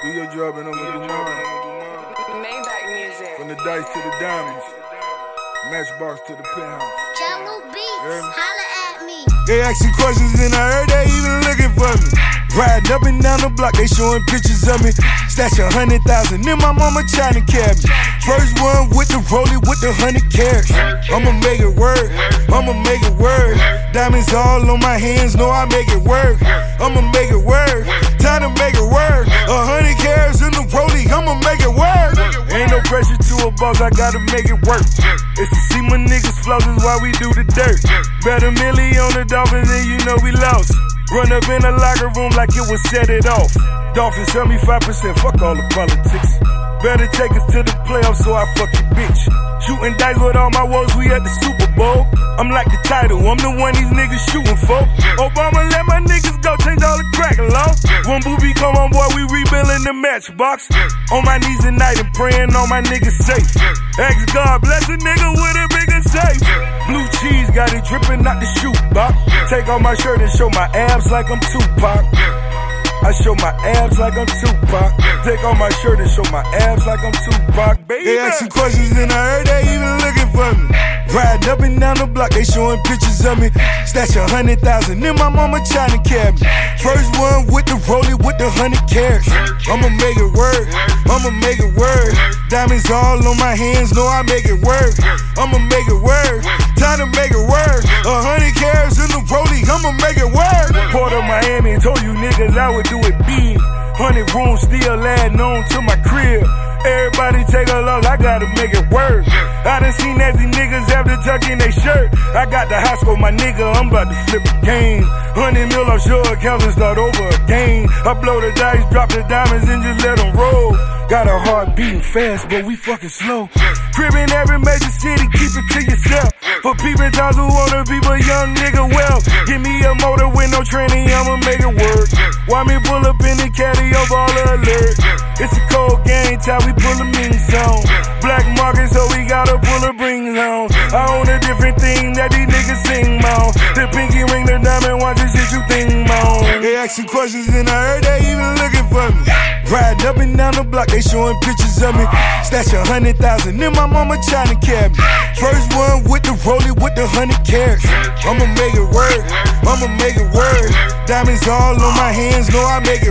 Do your job and I'ma do mine. Maybach music. From the dice to the diamonds, matchbox to the penthouse. Jello Beats, holla at me. They asking questions and I heard they even looking for me. Riding up and down the block, they showing pictures of me. Stash 100,000 in my mama China cabinet. First one with the rollie with the 100 carats. I'ma make it work, I'ma make it work. Diamonds all on my hands, know I make it work. I'ma make it work, time to make it work. 100 carats in the rollie, I'ma make it work. Ain't no pressure to a boss, I gotta make it work. It's to see my niggas floss is why we do the dirt. Bet a milli on the Dolphins and you know we lost. Run up in the locker room like it was set it off. Dolphins 75%, fuck all the politics. Better take us to the playoffs so I fuck your bitch. Shooting dice with all my woes, we at the Super Bowl. I'm like the title, I'm the one these niggas shooting for. Obama let my niggas go, change all the crack law. When Booby come on board, we rebuilding the matchbox. On my knees at night and praying all my niggas safe. Ask God, bless a nigga with a bigger safe. Blue cheese got it dripping out the shoe box. Take off my shirt and show my abs like I'm Tupac. I show my abs like I'm Tupac. Take off my shirt and show my abs like I'm Tupac, baby. They asking questions and I heard they even looking for me. Riding up and down the block, they showing pictures of me. Stash 100,000 in my mama China cabinet. First one with the rollie with the 100 carats. I'ma make it work, I'ma make it work. Diamonds all on my hands, know I make it work. I'ma make it work, time to make it work. 100 carats in the rollie, I'ma make it work. Port of Miami, told you niggas I would do it big. 100 rooms still adding on to my crib. Everybody take a loss, I gotta make it work. I done seen nasty niggas after tucking their shirt. I got the high school, my nigga, I'm about to flip the game. 100 mil offshore accounts and start over again. I blow the dice, drop the diamonds and just let them roll. Got a heart beating fast, but we fucking slow. Crib in every major city, keep it to yourself. For peeping times who wanna peep a young nigga well. Give me a motor with no training, I'ma make it work. Why me pull up in the caddy of all alert? It's a cold game, time we pull the mings on. Black market, so we gotta pull the rings on. I own a different thing that these niggas sing on. The pinky ring, the diamond watch, the shit you think on. They asking questions and I heard they even looking for me. Riding up and down the block, they showing pictures of me. Stash 100,000 in my mama China cabinet. First one with the rollie with the 100 carats. I'ma make it work, I'ma make it work. Diamonds all on my hands, know I make it